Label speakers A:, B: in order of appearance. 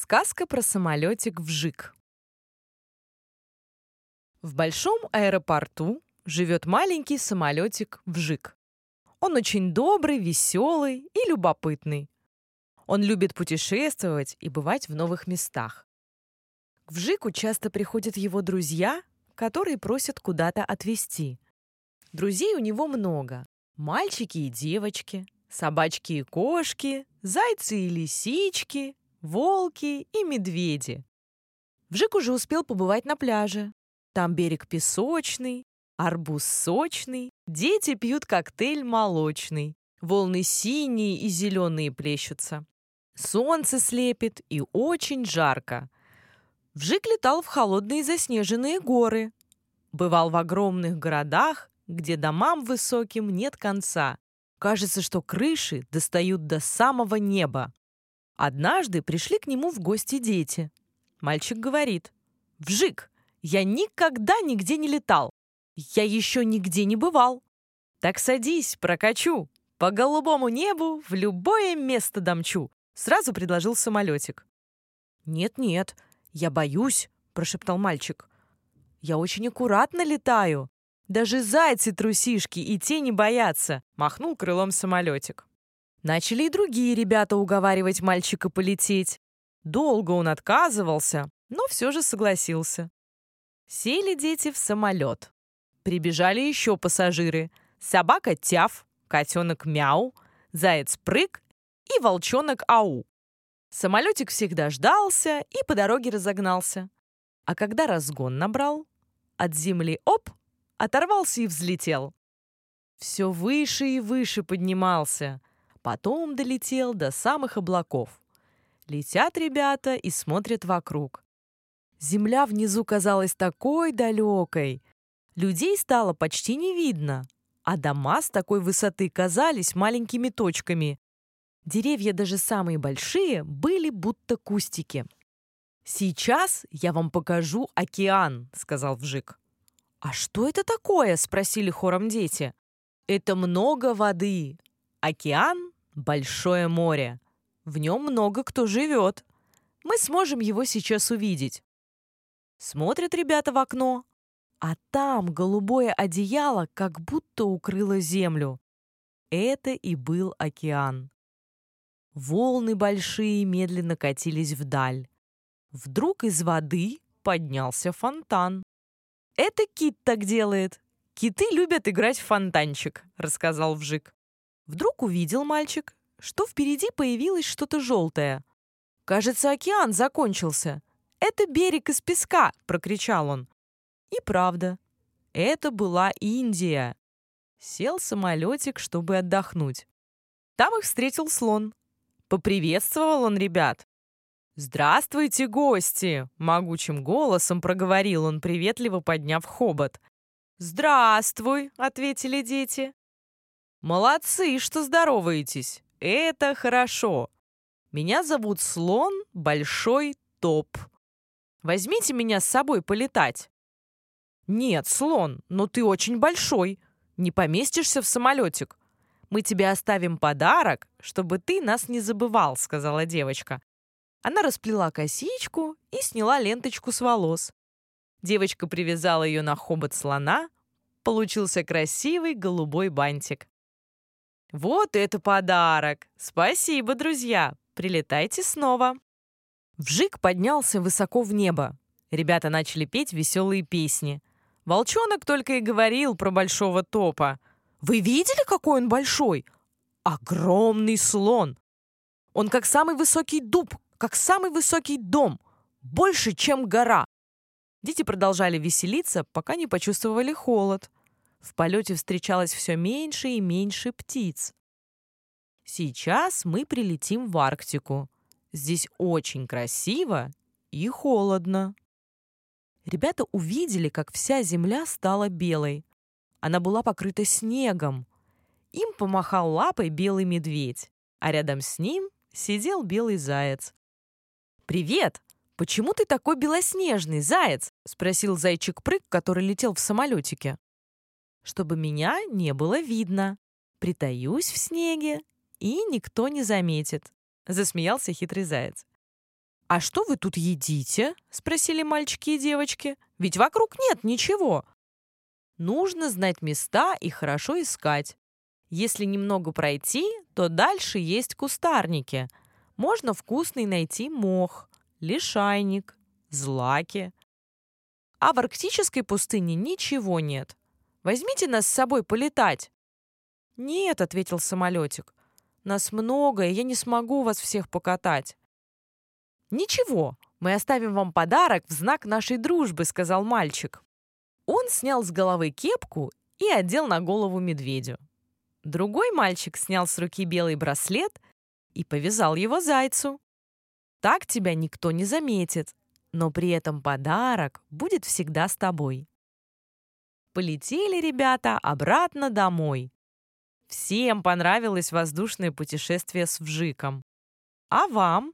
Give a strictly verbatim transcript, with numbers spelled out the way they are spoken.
A: Сказка про самолетик Вжик. В большом аэропорту живет маленький самолетик Вжик. Он очень добрый, веселый и любопытный. Он любит путешествовать и бывать в новых местах. К Вжику часто приходят его друзья, которые просят куда-то отвезти. Друзей у него много. Мальчики и девочки, собачки и кошки, зайцы и лисички, волки и медведи. Вжик уже успел побывать на пляже. Там берег песочный, арбуз сочный, дети пьют коктейль молочный. Волны синие и зеленые плещутся. Солнце слепит и очень жарко. Вжик летал в холодные заснеженные горы. Бывал в огромных городах, где домам высоким нет конца. Кажется, что крыши достают до самого неба. Однажды пришли к нему в гости дети. Мальчик говорит: «Вжик, я никогда нигде не летал. Я еще нигде не бывал. Так садись, прокачу. По голубому небу в любое место домчу», — сразу предложил самолетик. «Нет-нет, я боюсь», — прошептал мальчик. «Я очень аккуратно летаю. Даже зайцы-трусишки и те не боятся», — махнул крылом самолетик. Начали и другие ребята уговаривать мальчика полететь. Долго он отказывался, но все же согласился. Сели дети в самолет. Прибежали еще пассажиры. Собака Тяф, котенок Мяу, заяц Прыг и волчонок Ау. Самолетик всегда ждался и по дороге разогнался. А когда разгон набрал, от земли оп, оторвался и взлетел. Все выше и выше поднимался. Потом долетел до самых облаков. Летят ребята и смотрят вокруг. Земля внизу казалась такой далекой. Людей стало почти не видно, а дома с такой высоты казались маленькими точками. Деревья, даже самые большие, были будто кустики. «Сейчас я вам покажу океан», — сказал Вжик. «А что это такое?» — спросили хором дети. «Это много воды. Океан — большое море. В нем много кто живет. Мы сможем его сейчас увидеть». Смотрят ребята в окно, а там голубое одеяло как будто укрыло землю. Это и был океан. Волны большие медленно катились вдаль. Вдруг из воды поднялся фонтан. «Это кит так делает. Киты любят играть в фонтанчик», — рассказал Вжик. Вдруг увидел мальчик, что впереди появилось что-то желтое. «Кажется, океан закончился. Это берег из песка!» — прокричал он. И правда, это была Индия. Сел самолетик, чтобы отдохнуть. Там их встретил слон. Поприветствовал он ребят. «Здравствуйте, гости!» — могучим голосом проговорил он, приветливо подняв хобот. «Здравствуй!» — ответили дети. «Молодцы, что здороваетесь! Это хорошо! Меня зовут Слон Большой Топ. Возьмите меня с собой полетать». «Нет, слон, но ты очень большой. Не поместишься в самолетик. Мы тебе оставим подарок, чтобы ты нас не забывал», — сказала девочка. Она расплела косичку и сняла ленточку с волос. Девочка привязала ее на хобот слона. Получился красивый голубой бантик. «Вот это подарок! Спасибо, друзья! Прилетайте снова!» Вжик поднялся высоко в небо. Ребята начали петь веселые песни. Волчонок только и говорил про Большого Топа. «Вы видели, какой он большой? Огромный слон! Он как самый высокий дуб, как самый высокий дом, больше, чем гора!» Дети продолжали веселиться, пока не почувствовали холод. В полете встречалось все меньше и меньше птиц. «Сейчас мы прилетим в Арктику. Здесь очень красиво и холодно». Ребята увидели, как вся земля стала белой. Она была покрыта снегом. Им помахал лапой белый медведь, а рядом с ним сидел белый заяц. «Привет! Почему ты такой белоснежный, заяц?» — спросил зайчик Прыг, который летел в самолетике. «Чтобы меня не было видно. Притаюсь в снеге, и никто не заметит», — засмеялся хитрый заяц. «А что вы тут едите?» — спросили мальчики и девочки. «Ведь вокруг нет ничего». Нужно знать места и хорошо искать. Если немного пройти, то дальше есть кустарники. Можно вкусный найти мох, лишайник, злаки. А в арктической пустыне ничего нет. Возьмите нас с собой полетать. «Нет», — ответил самолетик. «Нас много, и я не смогу вас всех покатать». «Ничего, мы оставим вам подарок в знак нашей дружбы», — сказал мальчик. Он снял с головы кепку и одел на голову медведю. Другой мальчик снял с руки белый браслет и повязал его зайцу. Так тебя никто не заметит, но при этом подарок будет всегда с тобой. Полетели ребята обратно домой. Всем понравилось воздушное путешествие с Вжиком. А вам?